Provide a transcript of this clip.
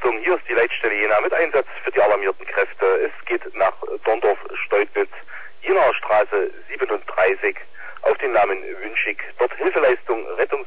Achtung, hier ist die Leitstelle Jena mit Einsatz für die alarmierten Kräfte. Es geht nach Dorndorf-Steudnitz, Jenaer Straße 37, auf den Namen Wünschig. Dort Hilfeleistung, Rettungs